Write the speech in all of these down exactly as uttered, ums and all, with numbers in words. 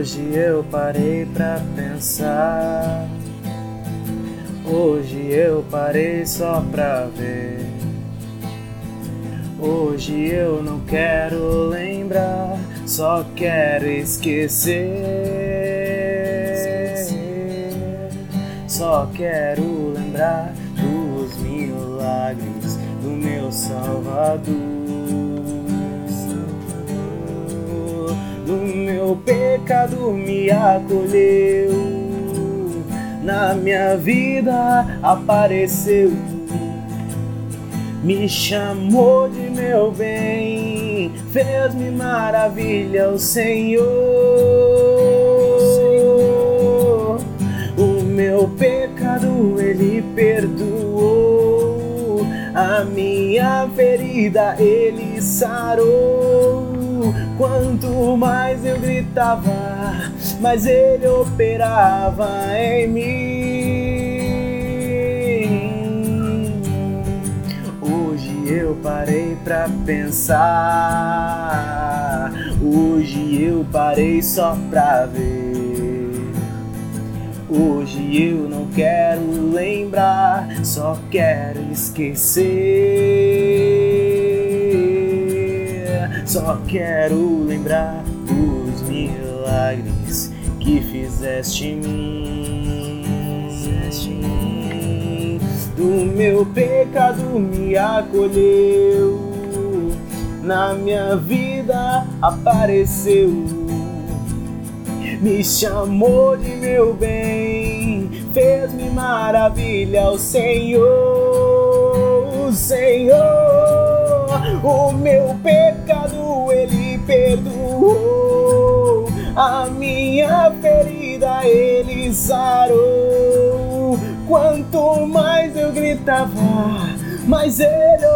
Hoje eu parei pra pensar. Hoje eu parei só pra ver. Hoje eu não quero lembrar, só quero esquecer. Só quero lembrar dos milagres do meu Salvador. Do meu pecado me acolheu, na minha vida apareceu, me chamou de meu bem, fez-me maravilha o Senhor. O meu pecado Ele perdoou, a minha ferida Ele sarou. Quanto mais eu gritava, mais Ele operava em mim. Hoje eu parei pra pensar. Hoje eu parei só pra ver. Hoje eu não quero lembrar, só quero esquecer. Só quero lembrar dos milagres que fizeste em mim. Do meu pecado me acolheu, na minha vida apareceu, me chamou de meu bem, fez-me maravilha o Senhor. O Senhor, o meu pecado Ele perdoou, a minha ferida Ele sarou. Quanto mais eu gritava, mais Ele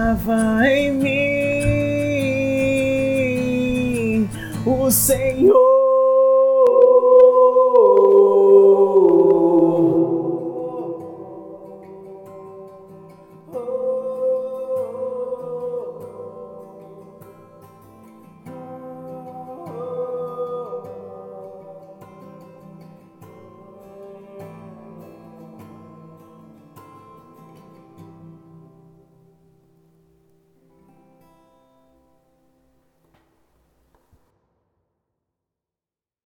operava em mim. O Senhor